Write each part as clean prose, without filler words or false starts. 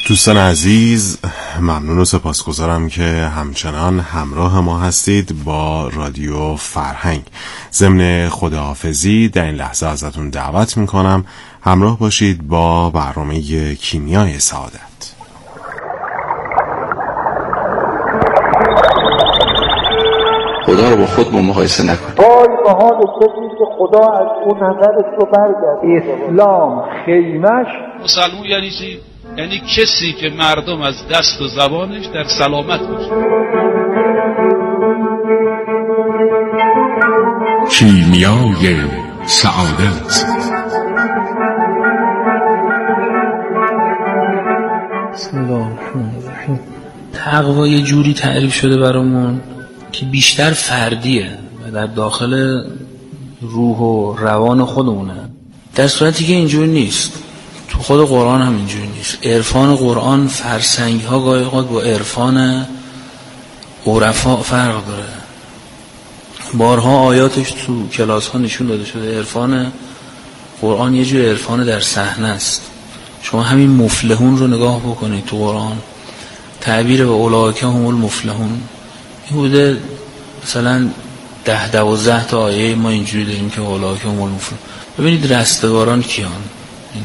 دوستان عزیز، ممنون و سپاسگزارم که همچنان همراه ما هستید با رادیو فرهنگ. ضمن خداحافظی در این لحظه ازتون دعوت میکنم همراه باشید با برنامه کیمیای سعادت. خدا رو با خود مقایسه نکن. وای به حال کسی که خدا از اون نظرش رو برگرد. اسلام خیمش مسلمون یعنی چی؟ یعنی کسی که مردم از دست و زبانش در سلامت باشه. کیمیای سعادت. بسم الله الرحمن الرحیم. تقوا یه جوری تعریف شده برامون که بیشتر فردیه و در داخل روح و روان خودمونه، در صورتی که اینجوری نیست. تو خود قرآن هم اینجوری نیست. عرفان قرآن فرسنگ ها گاهی اوقات با عرفان عرفا فرق داره. بارها آیاتش تو کلاس ها نشون داده شده. عرفان قرآن یه جور عرفان در صحنه است. شما همین مفلحون رو نگاه بکنید تو قرآن، تعبیر به اولئک هم المفلحون این بوده. مثلا 10-12 تا آیه ما اینجوری داریم که اولئک هم المفلحون. ببینید رستگاران کیان اینا.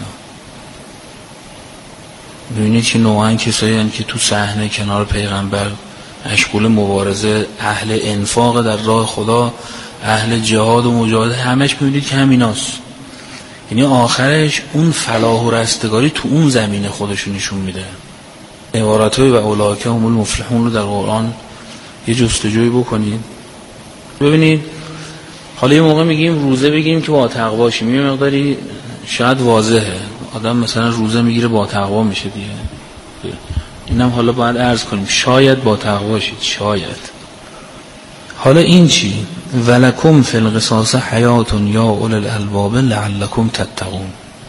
ببینید که نوعاً کسایی هستند که تو صحنه کنار پیغمبر مشغول مبارزه، اهل انفاق در راه خدا، اهل جهاد و مجاهده، همش ببینید که همیناست. یعنی آخرش اون فلاح و رستگاری تو اون زمینه خودشون نشون میده. عبارتای و اولئک هم المفلحون رو در قرآن یه جستجوی بکنید ببینید. حالا یه موقع میگیم روزه بگیم که با تقوا باشیم، یه مقداری شاید واضحه. آدم مثلا روزه میگیره با تقوا میشه دیگه. اینم حالا باید عرض کنیم شاید با تقوا باشید، شاید. حالا این چی؟ ولکم فی القصاص حیات یا اولی الالباب لعلکم تتقون.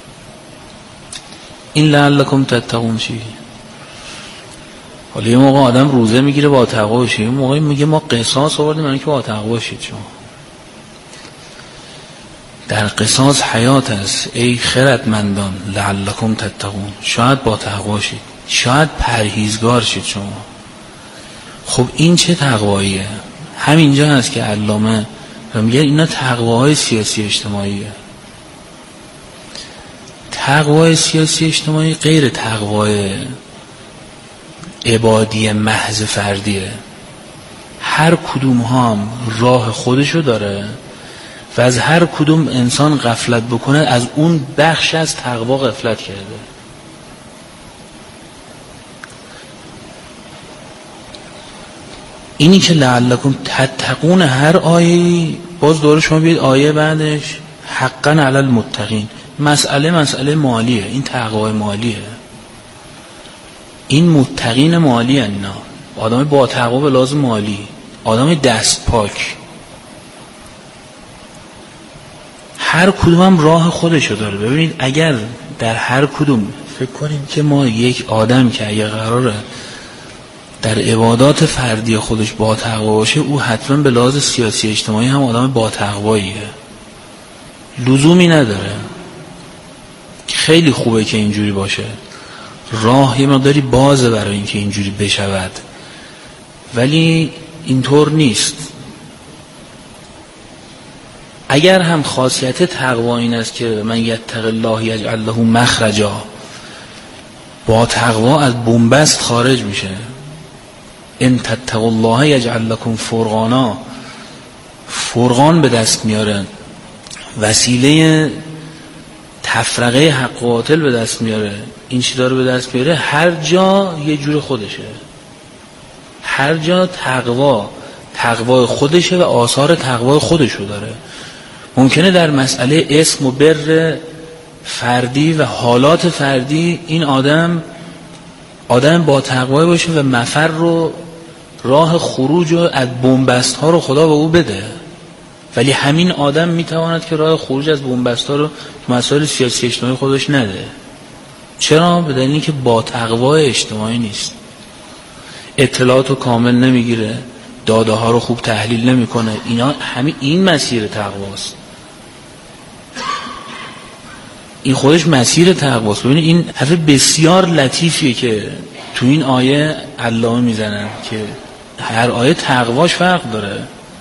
این لعلکم تتقون چی؟ حالا یه موقع آدم روزه میگیره با تقوا بشه، یه موقع میگه ما قصاص آوردیم یعنی که با تقوا باشید. شما در قصاص حیات است ای خردمندان لعلکم تتقون، شاید با تقوا باشید، شاید پرهیزگار شید شما. خب این چه تقواییه؟ همینجا هست که علامه میگه اینا تقواهای سیاسی اجتماعیه. تقوای سیاسی اجتماعی غیر تقوای عبادی محض فردیه. هر کدوم هم راه خودشو داره و از هر کدوم انسان غفلت بکنه از اون بخش از تقوا غفلت کرده. اینی که لعلکم تتقون، هر آیه باز دوره شما بیاید آیه بعدش حقا علی المتقین. مسئله مالیه، این تقوای مالیه. این متقین مالی هن اینا، آدم با تقوا به لازم مالی، آدم دست پاک. هر کدوم هم راه خودشو داره. ببینید اگر در هر کدوم فکر کنیم که ما یک آدم که اگه قراره در عبادات فردی خودش با تقوا باشه، او حتما به لحاظ سیاسی اجتماعی هم آدم با تقواییه. لزومی نداره. خیلی خوبه که اینجوری باشه. راه یه مقداری بازه برای اینکه اینجوری بشود، ولی اینطور نیست. اگر هم خاصیت تقوا این است که من یتق الله یجعل له مخرجا، با تقوا از بنبست خارج میشه. ان تتقوا الله یجعل لكم فرقانا، فرقان به دست میاره، وسیله تفرقه حق و باطل به دست میاره. این چی داره به دست میاره؟ هر جا یه جور خودشه، هر جا تقوای خودشه و آثار تقوای خودشو داره. ممکنه در مسئله اسم و بر فردی و حالات فردی این آدم با تقوای باشه و مفر رو، راه خروج و از بنبست ها رو خدا به او بده، ولی همین آدم میتواند که راه خروج از بنبست ها رو مسائل سیاسی اجتماعی خودش نده. چرا؟ به دلیل اینکه با تقوای اجتماعی نیست. اطلاعات رو کامل نمیگیره، داده ها رو خوب تحلیل نمیکنه. اینا همین این مسیر تقواست. این خودش مسیر تقواست. ببینید این حرف بسیار لطیفیه که تو این آیه علامه میزنن که هر آیه تقواش فرق داره.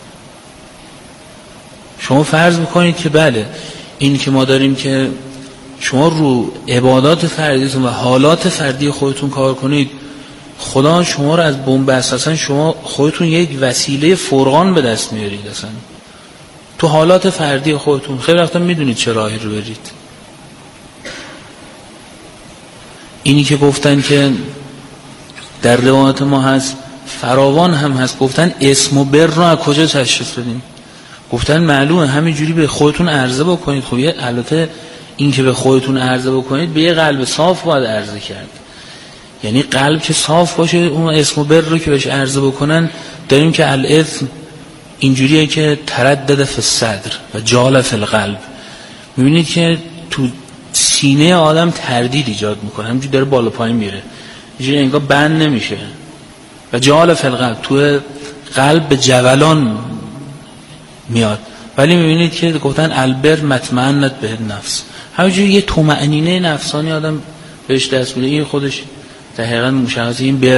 شما فرض میکنید که بله این که ما داریم که شما رو عبادات فردیتون و حالات فردی خودتون کار کنید، خدا شما رو از بن‌بست، اصلا شما خودتون یک وسیله فرقان به دست میارید. اصلا تو حالات فردی خودتون خیلی وقتا میدونید چه راهی رو برید. اینی که گفتن که در روایات ما هست فراوان هم هست، گفتن اسم و بر رو از کجا تشخیص بدیم؟ گفتن معلومه همینجوری به خودتون عرضه بکنید. خب البته این که به خودتون عرضه بکنید به یه قلب صاف باید عرضه کرد، یعنی قلب که صاف باشه. اون اسم و بر رو که بهش عرضه بکنن داریم که الاثم اینجوریه که تردد فی الصدر و جال فی القلب. میبینید که تو سینه آدم تردید ایجاد میکنه، همینجوری داره بالا پایین میره، اینجوری انگار بند نمیشه. و جال فی القلب، تو قلب به جولان میاد. ولی میبینید که گفتن البر مطمئنت به نفس، همینجوری یه طمأنینه نفسانی آدم بهش دست میده. این خودش دقیقاً مشخصه این بره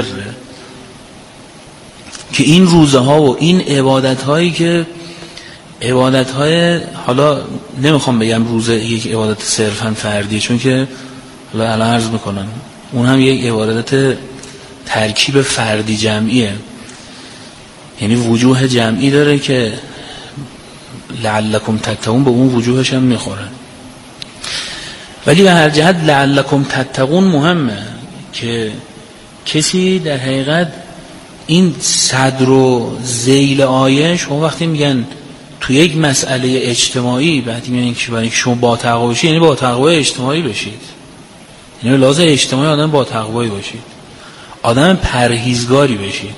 که این روزه ها و این عبادت هایی که عبادت های، حالا نمیخوام بگم روزه یک عبادت صرفاً فردیه، چون که حالا الان عرض میکنم اون هم یک عبادت ترکیب فردی جمعیه، یعنی وجوه جمعی داره که لعلکم تتقون به اون وجوهش هم میخورن. ولی به هر جهت لعلکم تتقون مهمه که کسی در حقیقت این صدر و ذیل آیه، شما وقتی میگن تو یک مسئله اجتماعی بعد میگن که برای شما با تقوا باشید، یعنی با تقوا اجتماعی بشید، یعنی لازم اجتماعی آدم با تقوایی باشید، آدم پرهیزگاری بشید،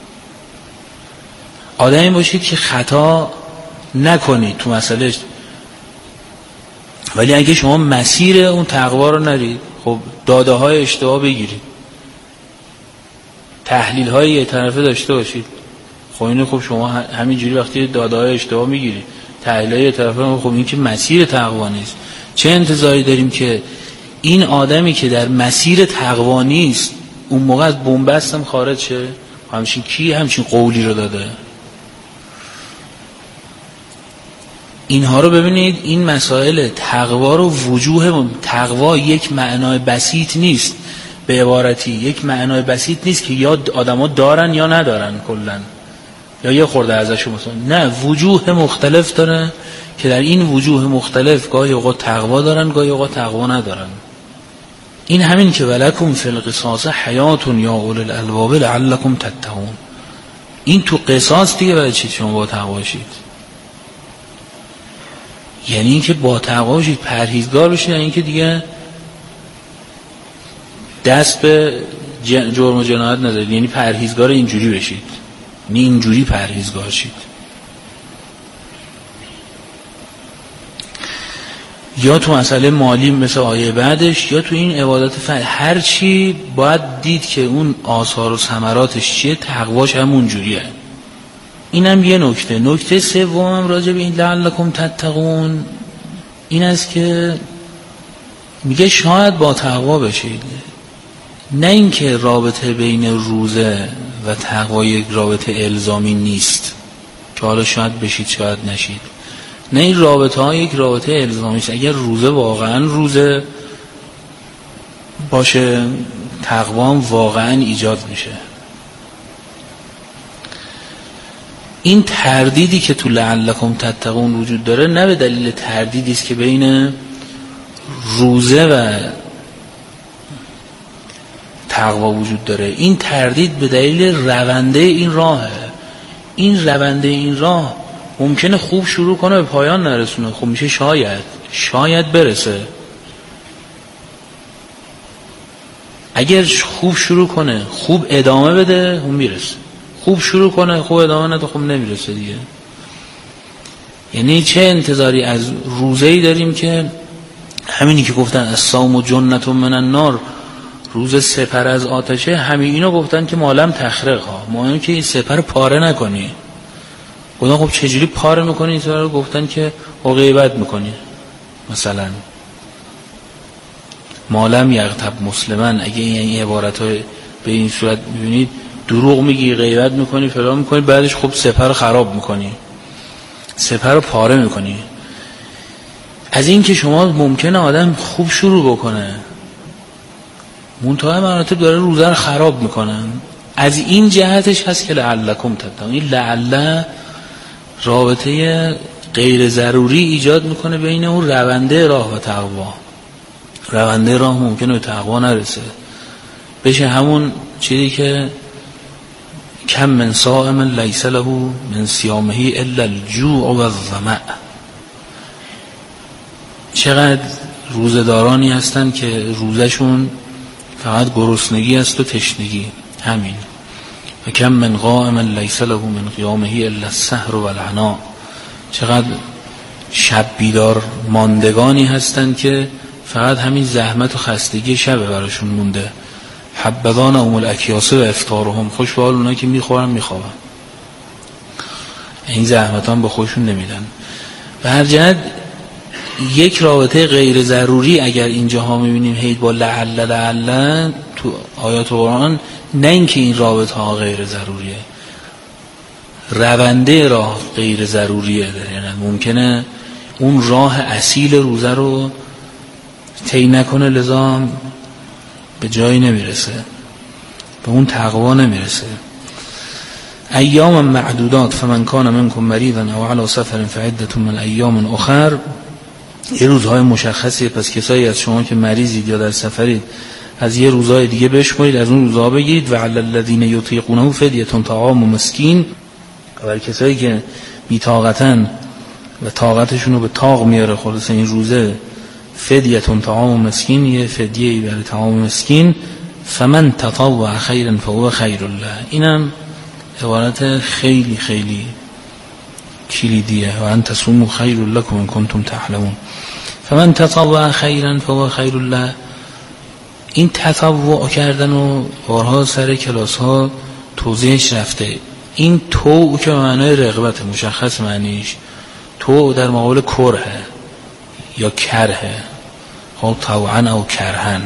آدمی باشید که خطا نکنید تو مسئله. ولی اگه شما مسیر اون تقوا رو نرید، خب داده های اشتباه بگیرید، تحلیل های یه طرفه داشته باشید، خب اینه خب شما همینجوری وقتی داده های اشتباه میگیرید، تحلیل های یه طرفه، خب این که مسیر تقوا نیست. چه انتظاری داریم که این آدمی که در مسیر تقوا نیست اون موقع از بن‌بست هم خارج شه؟ همچین کی همچین قولی رو داده؟ اینها رو ببینید، این مسائل تقوا رو وجوه تقوا یک معنای بسیط نیست، به عبارتی یک معنای بسیط نیست که یا آدما دارن یا ندارن کلا، یا یه خورده ازش مثلا، نه، وجوه مختلف داره که در این وجوه مختلف گاهی اوقات تقوا دارن گاهی اوقات تقوا ندارن. این همین که ولکم فی القصاص حیات یا اولی الالباب لعلکم تتقون، این تو قصاص دیگه برای چی شما با تقوا شید؟ یعنی اینکه با تقوا باشید، پرهیزگار باشید، یعنی اینکه دیگه دست به جرم و جنایت نذارید، یعنی پرهیزگار اینجوری بشید، یعنی اینجوری پرهیزگار شید. یا تو مسئله مالی مثل آیه بعدش، یا تو این عبادت هر چی باید دید که اون آثار و ثمراتش چیه، تقواش همون جوریه. اینم یه نکته. نکته سومم راجع به این لعلکم تتقون این است که میگه شاید با تقوا بشید، نه اینکه رابطه بین روزه و تقوا یک رابطه الزامی نیست که حالا شاید بشید شاید نشید، نه، این رابطه ها یک رابطه الزامی است. اگر روزه واقعا روزه باشه تقوا هم واقعا ایجاد میشه. این تردیدی که تو لعلکم تتقون وجود داره نه به دلیل تردیدی است که بین روزه و تقوا وجود داره، این تردید به دلیل رونده این راهه. این رونده این راه ممکنه خوب شروع کنه به پایان نرسونه، خب میشه شاید برسه. اگر خوب شروع کنه خوب ادامه بده اون میرسه، خوب شروع کنه خوب ادامه نده خب نمیرسه دیگه. یعنی چه انتظاری از روزه‌ای داریم که همینی که گفتن الصوم جنة من النار، روز سپر از آتشه، همین اینو گفتن که مالم تخرق ها، مهم که این سپر پاره نکنی. گفتن خب چجوری پاره میکنی؟ این رو گفتن که غیبت میکنی مثلا. مالم یغتب مسلما. اگه این عبارت های به این صورت میبینید دروغ میگی، غیبت میکنی، فلان میکنی، بعدش خب سپر رو خراب میکنی، سپر رو پاره میکنی. از این که شما ممکنه آدم خوب شروع بکنه منتهای مراتب داره روزه رو خراب میکنن، از این جهتش هست که لعلکم تتقون. این لعل رابطه غیر ضروری ایجاد میکنه بین اون رونده راه و تقوا. رونده راه ممکنه به تقوا نرسه، بشه همون چیزی که کم من صائم لیس له من صیامه الا الجوع و الظمأ. چقدر روزدارانی هستن که روزشون فقط گرسنگی است و تشنگی، همین. و کم من قائم لیس له من قیامه الا السهر و العناء. چقدر شب بیدار ماندگانی هستن که فقط همین زحمت و خستگی شب براشون مونده. حبذان ام الاکیاسه و افطارهم. خوش به حال اونایی که میخورن میخوابن، این زحمت هم به خودشون نمیدن. به هر جهت یک رابطه غیر ضروری اگر اینجاها میبینیم هی با لعل تو آیات قرآن، نه اینکه این رابطه ها غیر ضروریه، رونده راه غیر ضروریه. یعنی ممکنه اون راه اصیل روزه رو طی نکنه، لذا به جایی نمیرسه، به اون تقوا نمیرسه. ایام معدودات فمن کان منکم مریضا او علی سفر فعدة من ایام اخر. یه روزهای مشخصیه، پس کسایی از شما که مریضید یا در سفرید از یه روزهای دیگه بشمارید، از اون روزها بگید. و علی الذین یطیقونه فدیة طعام مسکین. برای کسایی که بی‌طاقتن و طاقتشون رو به طاق میاره خلاص این روزه، فدیة طعام مسکین، یه فدیه‌ای برای طعام مسکین. فمن تطوع خیرا فهو خیر له. اینم عبارت خیلی خیلی کلیدیه. و ان تصوموا خیر لکم ان کنتم تعلمون. فمن تطوع خیرا فهو خیر له. این تطوع کردن و بارها سر کلاس ها توضیحش رفته. این تو که معنای رغبت مشخص معنیش، تو در مقابل کرهه یا کرهه، خب طوعا او کرهن.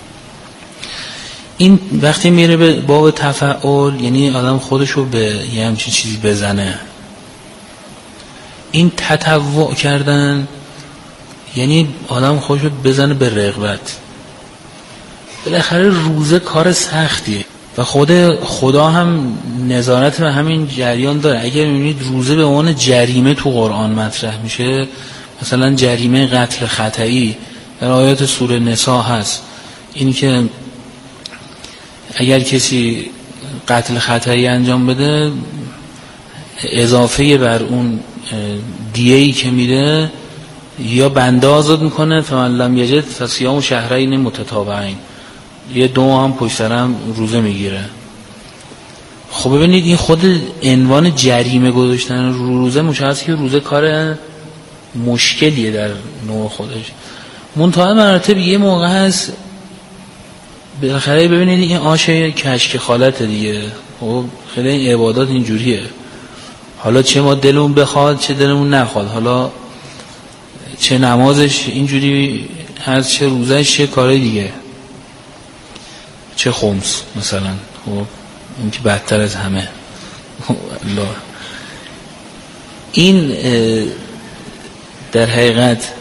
این وقتی میره به باب تفعول یعنی آدم خودشو به یه همچین چیزی بزنه. این تطوع کردن یعنی آدم خودشو بزنه به رغبت. بالاخره روزه کار سختیه و خدا هم نظارت به همین جریان داره. اگر میبینید روزه به عنوان جریمه تو قرآن مطرح میشه، مثلا جریمه قتل خطئی در آیات سوره نساء هست، این که اگر کسی قتل خطئی انجام بده اضافه بر اون دیه‌ای که میده یا بنده آزاد میکنه، فمن لم یجد فصیام شهرین متتابعین، یه 2 هم پشت سر هم روزه میگیره. خب ببینید این خود عنوان جریمه گذاشتن روزه مشخصه که روزه کار مشکلیه در نوع خودش. منتها مراتب یه موقع هست بالاخره ببینید این آشه کشک خالت دیگه. خب خیلی این عبادات اینجوریه، حالا چه ما دلمون بخواد چه دلمون نخواد، حالا چه نمازش اینجوری هست چه روزش چه کار دیگه، چه خمس مثلا. خب این که بدتر از همه. الله. این در حقیقت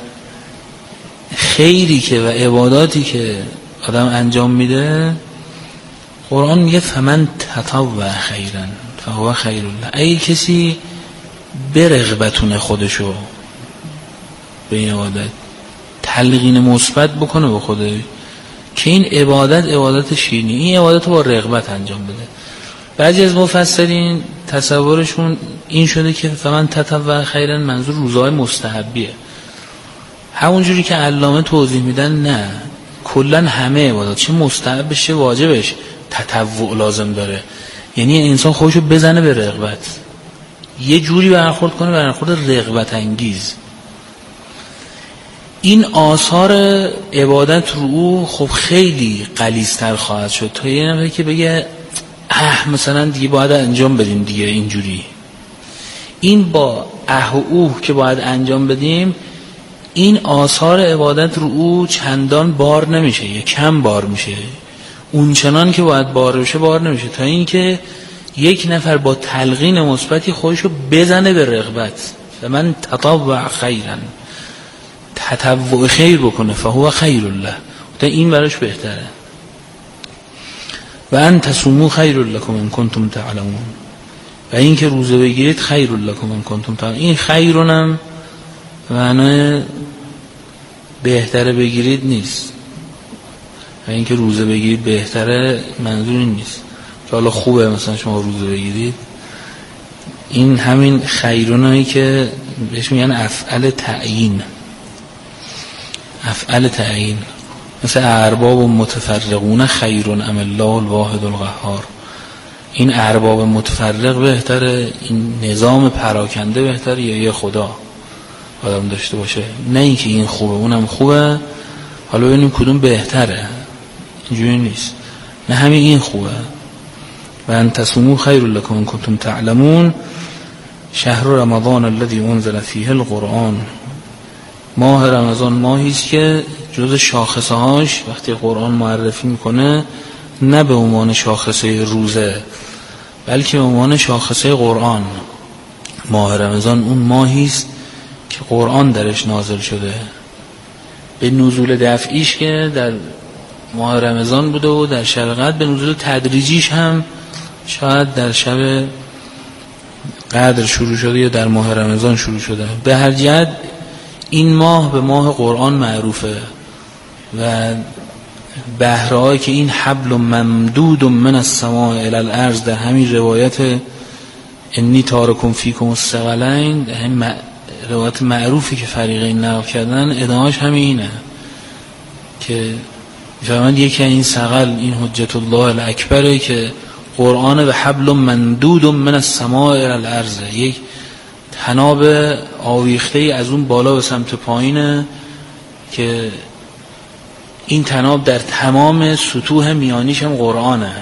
خیری که و عباداتی که آدم انجام میده، قرآن میگه فمن تطوع خیرا فهو خیر له. اگه کسی برغبتونه خودشو به این عبادت، تلقین مثبت بکنه به خودش که این عبادت شیرینی، این عبادت رو با رغبت انجام بده. بعضی از مفسرین تصورشون این شده که فمن تطوع خیرا منظور روزهای مستحبیه، همونجوری که علامه توضیح میدن نه، کلن همه عبادات چه مستحبش چه واجبش تطوع لازم داره. یعنی انسان خودشو بزنه به رغبت، یه جوری برخورد کنه برخورد رغبت انگیز. این آثار عبادت رو او خب خیلی غلیظ‌تر خواهد شد تا یه نفری که بگه مثلا دیگه باید انجام بدیم دیگه اینجوری. این با و اوه که باید انجام بدیم این آثار عبادت رو او چندان بار نمیشه یا کم بار میشه، اون چنان که باید بار بشه بار نمیشه، تا اینکه یک نفر با تلقین مثبتی خودشو بزنه به رغبت. من تطوع خیرا، تطوع خیر بکنه، فهو خیر الله، تا این براش بهتره. و ان تصوموا خیر لکم ان کنتم تعلمون، و این که روزه بگیرید خیر لکم ان کنتم تعلمون. این خیرونم معنی بهتره بگیرید نیست، و این که روزه بگیرید بهتره منظور این نیست که حالا خوبه مثلا شما روزه بگیرید. این همین خیرونایی که بهش میگن افعل تعیین، افعل تعیین، مثل ارباب و متفرقون خیرون ام الله الواحد القهار. این ارباب متفرق بهتره، این نظام پراکنده بهتره، یا یه خدا آدم داشته باشه؟ نه اینکه این خوبه اونم خوبه، حالا ببینیم کدوم بهتره، اینجوری نیست. نه همین این خوبه. و ان تصوموا خیر لکم ان کنتم تعلمون. شهر رمضان الذی انزل فیه القرآن، ماه رمضان ماهی است که جز شاخصه هاش وقتی قرآن معرفی میکنه نه به عنوان شاخصه روزه بلکه به عنوان شاخصه قرآن. ماه رمضان اون ماهی است که قرآن درش نازل شده، به نزول دفعیش که در ماه رمضان بوده و در شب قدر، به نزول تدریجیش هم شاید در شب قدر شروع شده یا در ماه رمضان شروع شده. به هر جهت این ماه به ماه قرآن معروفه و بهرهایی که این حبل ممدود من السماء الی الارض در همین روایت انی تارکم فیکم الثقلین، همین روایت معروفی که فریقین نقل کردن، ادامهش همینه که فرمود یکی این ثقل این حجت الله الاکبره که قرآن به حبل ممدود من السماء الی الارض، یک تناب آویخته از اون بالا به سمت پایینه که این تناب در تمام سطوح میانیش هم قرآنه.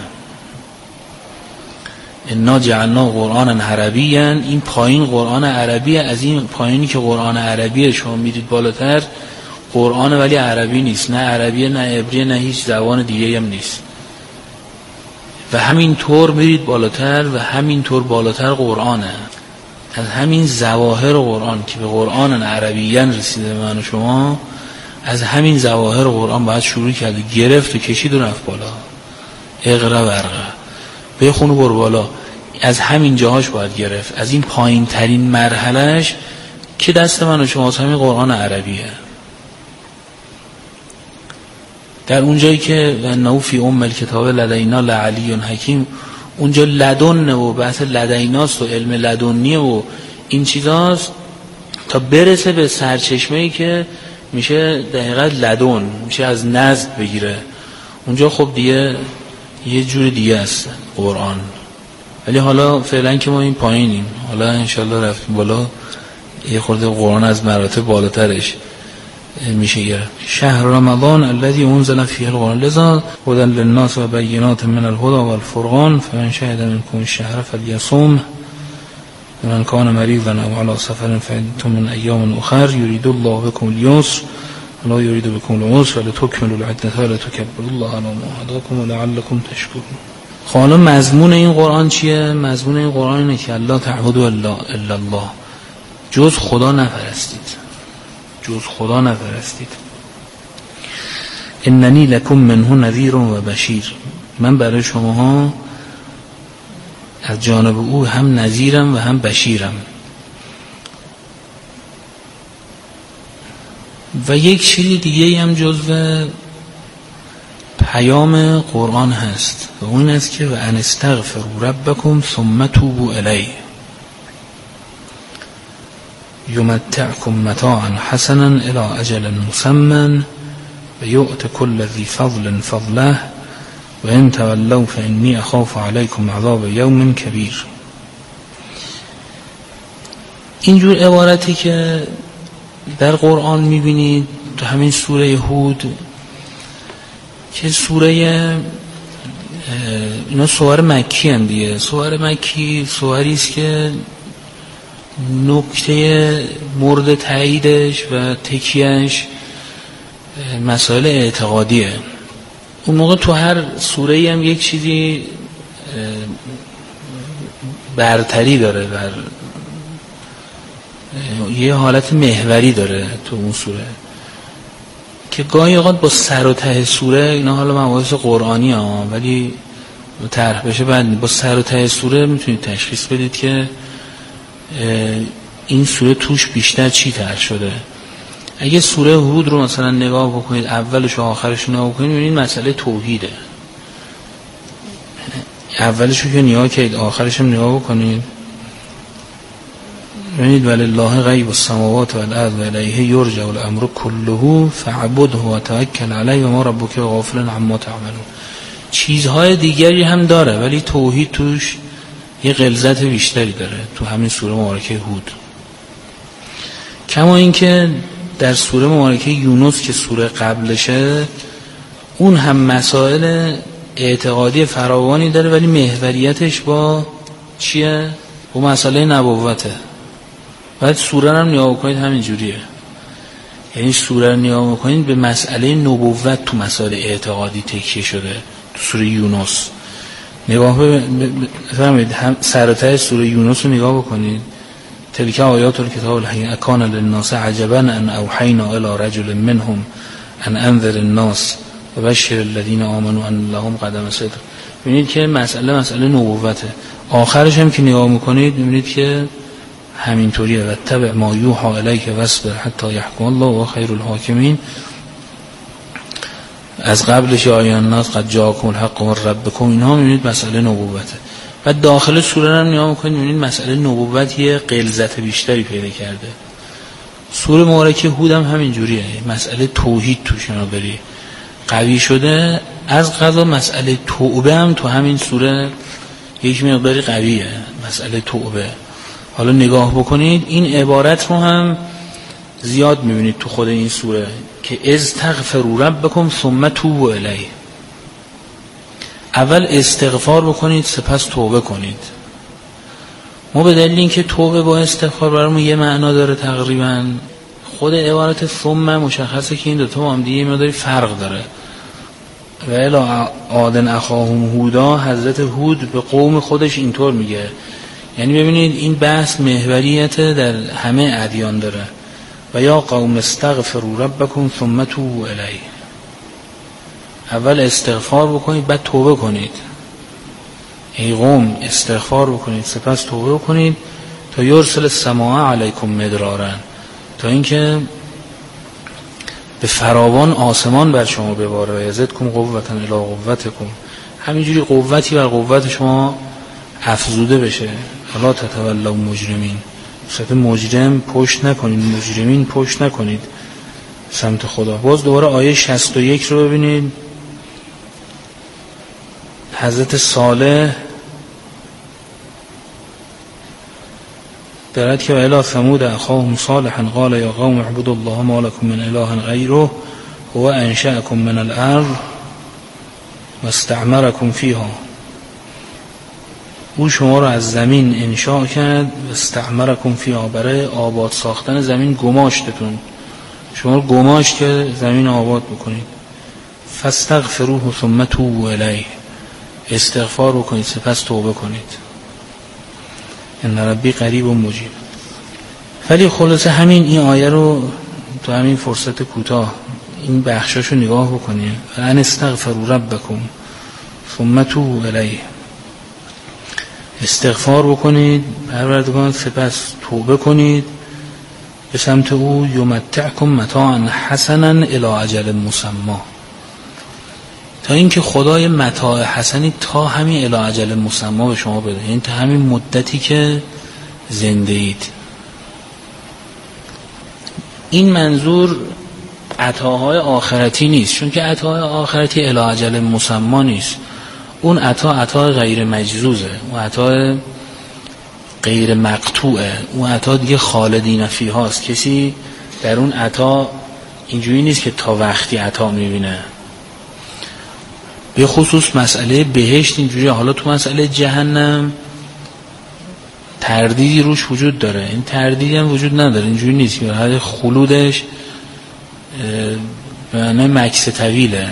انا جعلنا قرآنا عربیا، این پایین قرآن عربیه، از این پایینی که قرآن عربیه شما میرید بالاتر قرآن ولی عربی نیست، نه عربیه نه عبریه نه هیچ زبان دیگه هم نیست. و همین طور میرید بالاتر و همین طور بالاتر قرآنه. از همین ظواهر قرآن که به قرآن عربیاً رسیده به من و شما، از همین ظواهر قرآن باید شروع کرد، گرفت و کشید و رفت بالا. اقرا ورقه بخون و بر بالا، از همین جاهاش باید گرفت، از این پایین ترین مرحلهش که دست من و شما همین قرآن عربیه. در اونجایی که انه فی ام الکتاب لدینا لعلی حکیم، اونجا لدن و بحث لدیناست و علم لدنیه و این چیزاست، تا برسه به سرچشمه‌ای که میشه دقیقاً لدن، میشه از نزد بگیره. اونجا خب دیگه یه جور دیگه است قرآن. ولی حالا فعلا که ما این پایینیم، حالا انشالله رفتیم بالا یه خورده قرآن از مراتب بالاترش میشه گرفت. شهر رمضان الذي انزل فيه القرآن لذا هدى للناس و بینات من الهدى والفرقان فمن شهد منكم الشهر فليصومه ومن كان مريضا او على سفر فعدة من ايام اخر يريد الله بكم اليسر ولا يريد بكم العسر ولتكملوا العدة ولتكبروا الله على ما هداكم ولعلكم تشكرون. حالا مضمون این قرآن چیه؟ مضمون این قرآن اینه که الله تعبدوا الا الله، جز خدا نپرستید، جز خدا نپرستید. اننی لکم منه نذیر و بشیر، من برای شماها از جانب او هم نذیرم و هم بشیرم. و یک چیز دیگه هم جزو پیام قرآن هست و اون است که و ان استغفروا ربکم ثم توبوا الیه یمتعکم متاعا حسنا الی اجل مسمى و یؤت کل ذی فضل فضله و ان تولوا فانی اخاف علیکم عذاب یوم کبیر. اینجور عبارتی که در قرآن میبینید تو همین سوره هود که سوره اینا سوره مکی هم دیگه، سوره مکی سوری است که نکته مورد تاییدش و تکیهش مسائل اعتقادیه. اون موقع تو هر سوره‌ای هم یک چیزی برتری داره، بر یه حالت محوری داره تو اون سوره که گاهی اوقات با سر و ته سوره، اینا حالا مباحث قرآنی ها ولی طرح بشه بعد با سر و ته سوره میتونید تشخیص بدید که این سوره توش بیشتر چی طرح شده. اگه سوره هود رو مثلا نگاه بکنید، اولش و آخرش رو نگاه بکنید، میبینید مسئله توحیده. اولش رو که نگاه کنید، آخرش هم نگاه بکنید، میبینید ولله غیب السماوات والارض و الیه یرجع الامر كله فاعبده وتوکل علیه و ما ربک بغافل عما تعملون. چیزهای دیگری هم داره ولی توحید توش یه غلظت بیشتری داره تو همین سوره مبارکه هود. کما اینکه در سوره مبارکه یونس که سوره قبلشه، اون هم مسائل اعتقادی فراوانی داره ولی محوریتش با چیه؟ با مسئله نبوته. بعد سوره هم نگاه کنید همین جوریه، یعنی سوره رو نگاه کنید به مسئله نبوت تو مسائل اعتقادی تکیه شده. تو سوره یونس نگاه بفرمایید، هم سر و ته سوره یونس رو نگاه بکنید، تلک آیات الکتاب الحکیم اکان للناس عجبا ان اوحینا الی رجل منهم ان انذر الناس و بشر الذین آمنوا ان لهم قدم صدق. ببینید که مسئله نبوته. آخرش هم که نگاه میکنید ببینید که همینطوریه، و تبع ما یوحی الیک واصبر حتی یحکم الله و خیر الحاکمین. از قبلش آیه الناس قد جاءکم الحق من ربکم، اینها میبینید مسئله نبوته. و داخل سوره هم نگاه میکنید میبینید مسئله نبوت یه غلظت بیشتری پیدا کرده. سوره مبارکه هود هم همین جوریه، مسئله توحید توش بری قوی شده. از قضا مسئله توبه هم تو همین سوره یک مقداری قویه، مسئله توبه. حالا نگاه بکنید این عبارت رو هم زیاد میبینید تو خود این سوره که استغفروا ربکم ثم توبوا الیه. اول استغفار بکنید سپس توبه کنید. ما به دلیل اینکه توبه با استغفار برامون یه معنا داره تقریبا، خود عبارت ثم مشخصه که این دوتا با هم دیگه مقداری فرق داره. و الی عاد اخاهم هودا، حضرت هود به قوم خودش اینطور میگه. یعنی ببینید این بحث محوریت در همه ادیان داره. و یا قوم استغفروا ربکم ثم توبوا الیه. اول استغفار بکنید بعد توبه کنید. ای قوم استغفار بکنید سپس توبه کنید تا یرسل السماء علیکم مدرارا، تا اینکه به فراوان آسمان بر شما بباره و یزدکم قوة الی قوتکم، همینجوری قوتی بر قوت شما افزوده بشه. الا تتولوا مجرمین، سمت مجرم پشت نکنید، مجرمین پشت نکنید سمت خدا. باز دوباره آیه 61 رو ببینید. حضرت صالح دارد که و الی ثمود اخاهم صالحا قال یا قوم اعبدوا الله ما لكم من اله غیره هو انشأکم من الارض و استعمرکم فیها. او شما را از زمین انشاء کرد و استعمرکم فیها، برای آباد ساختن زمین گماشتتون، شما رو گماشت که زمین آباد بکنید. فاستغفروه ثم توبوا الیه، استغفار بکنید سپس توبه کنید. ان ربی قریب و مجیب. ولی خلاصه همین این آیه رو تو همین فرصت کوتاه این بخشاشو نگاه بکنید. ان استغفروا ربکم ثم توبوا الیه، استغفار بکنید پروردگار سپس توبه کنید به سمت او. یمتعکم متاعا حسنا الی اجل مسمی، تا اینکه خدای متاع حسنی تا همین الی اجل مسمی به شما بده، یعنی تا همین مدتی که زنده اید. این منظور عطاهای آخرتی نیست، چون که عطاهای آخرتی الی اجل مسمی نیست. اون عطا غیر مجزوزه، اون عطا غیر مقطوعه، اون عطا دیگه خالدین فیها است. کسی در اون عطا اینجوری نیست که تا وقتی عطا میبینه. به خصوص مسئله بهشت اینجوری. حالا تو مسئله جهنم تردیدی روش وجود داره. این تردیدی هم وجود نداره، اینجوری نیست که هر خلودش به مکث طویله.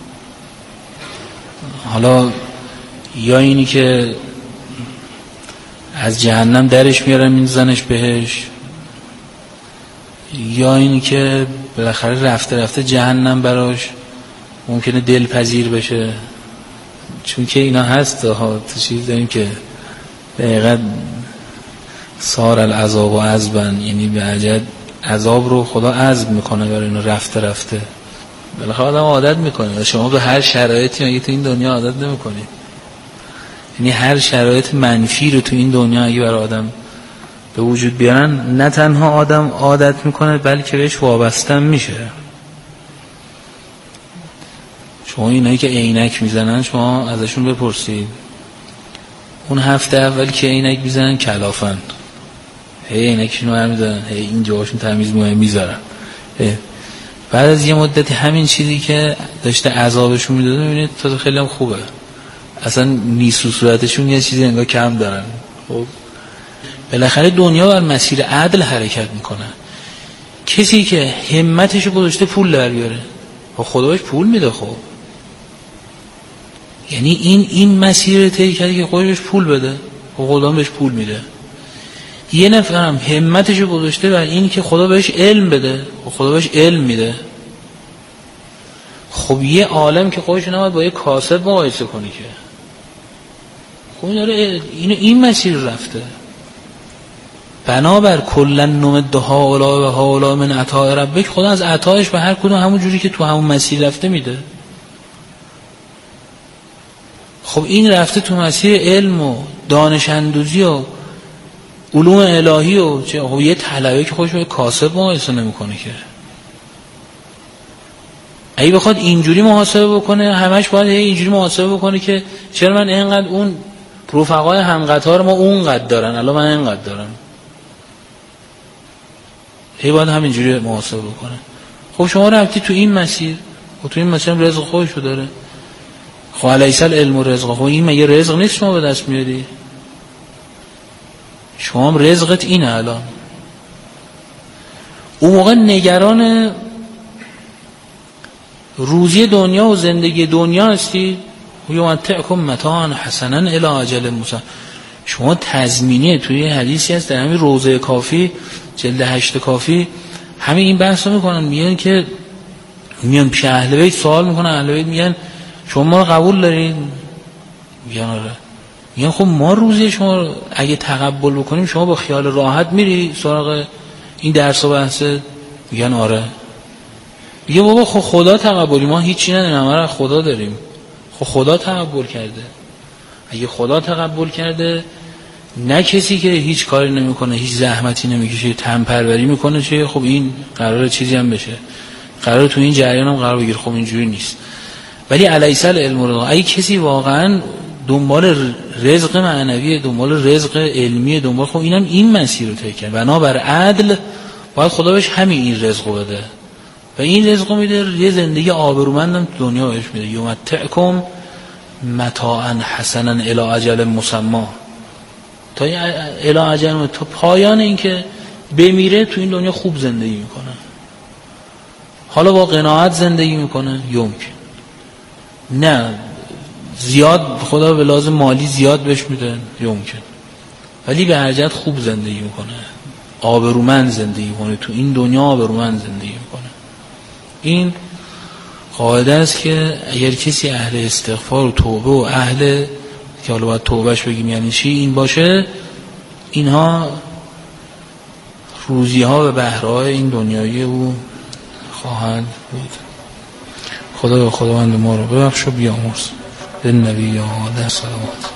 حالا یا اینی که از جهنم درش میارن میزنش بهش، یا اینی که بالاخره رفته رفته جهنم براش ممکنه دلپذیر بشه. چون که اینا هست ها، تو چیز داریم که دقیقا سار العذاب و عذبن، یعنی به عجل عذاب رو خدا عذب میکنه برای اینا رفته رفته. بالاخره آدم عادت میکنه و شما به هر شرایطی اگه تو این دنیا عادت نمیکنید، یعنی هر شرایط منفی رو تو این دنیا اگه برای آدم به وجود بیارن، نه تنها آدم عادت میکنه بلکه بهش وابسته میشه. شما اینایی که عینک میزنن شما ازشون بپرسید، اون هفته اول که عینک میزنن کلافن، هی عینکشون رو میذارن، هی این جاهاشون تمیز میذارن، بعد از یه مدتی همین چیزی که داشته عذابشون میداده میبینید تا خیلی هم خوبه، اصلا نیست و صورتشون یه چیزی انگار کم دارن. خب بالاخره دنیا بر مسیر عدل حرکت میکنه. کسی که همتشو گذاشته پول در بیاره خدا بهش پول میده. خب یعنی این مسیر طی کرده که خودش پول بده، خدا بهش پول میده. یه نفرم همتشو گذاشته بر این که خدا بهش علم بده، خدا بهش علم میده. خب یه عالم که خودش نباید با یه کاسب مقایسه کنی که خب داره این مسیر رفته. بنابر کلن نمد هؤلاء و هؤلاء من عطاء ربک، خدا از عطایش به هر کدوم همون جوری که تو همون مسیر رفته میده. خب این رفته تو مسیر علم و دانش اندوزی و علوم الهی و خب یه طلبه که خودش به کاسب مقایسه نمیکنه که. اگه بخواد اینجوری محاسبه بکنه همش باید اینجوری محاسبه بکنه که چرا من اینقدر، اون رفقای همقطار ما اونقدر دارن الان من اینقدر دارم، باید همینجوری محاسبه بکنه. خب شما رفتی تو این مسیر و تو این مسیر رزق خودشو داره. خب الیس العلم رزق، خب این مگه رزق نیست شما به دست میاری؟ شما هم رزقت اینه. الان اون موقع نگران روزی دنیا و زندگی دنیا هستی، یمتعکم متاعا حسنا الی اجل مسمى. شما تضمینیه. توی حدیثی هست در همین روضه کافی جلد 8 کافی همین این بحث رو میکنن، میگن که میان پیش اهل بیت سوال میکنن، اهل بیت میگن شما ما رو قبول دارین؟ میگن آره. میگن خب ما روزی شما اگه تقبل بکنیم شما با خیال راحت میری سراغ این درس و بحثه؟ میگن آره. میگه بابا خب خدا تقبلی، ما هیچی نداریم، همه رو خدا داریم. خب خدا تقبل کرده. اگه خدا تقبل کرده، نه کسی که هیچ کاری نمیکنه، هیچ زحمتی نمیکشه، تن پروری میکنه چه خب این قراره چیزی هم بشه، قراره تو این جریان هم قرار بگیره. خب اینجوری نیست. ولی الیس العلم رزق، اگه کسی واقعا دنبال رزق معنوی، دنبال رزق علمی، دنبال خب اینم این مسیر رو طی کرد، بنابر عدل باید خدا بهش همین این رزق بده و این رزق میده. یه زندگی آبرومندم تو دنیا بهش میده. یمتعکم متاعا حسنا الی اجل مسمى، تا الی اجل، تا پایان این که بمیره تو این دنیا خوب زندگی میکنه. حالا با قناعت زندگی میکنه یمکن، نه زیاد خدا به لازم مالی زیاد بهش میده یمکن، ولی به هر جهت خوب زندگی میکنه، آبرومند زندگی میکنه، تو این دنیا آبرومند زندگی میکنه. این قاعده است که اگر کسی اهل استغفار و توبه و اهل که حالا باید توبهش بگیم یعنی چی این باشه، اینها روزی ها و بهرهای این دنیایی او خواهند بود. خدا خداوند ما رو ببخش و بیامرز. به نبی آله صلوات.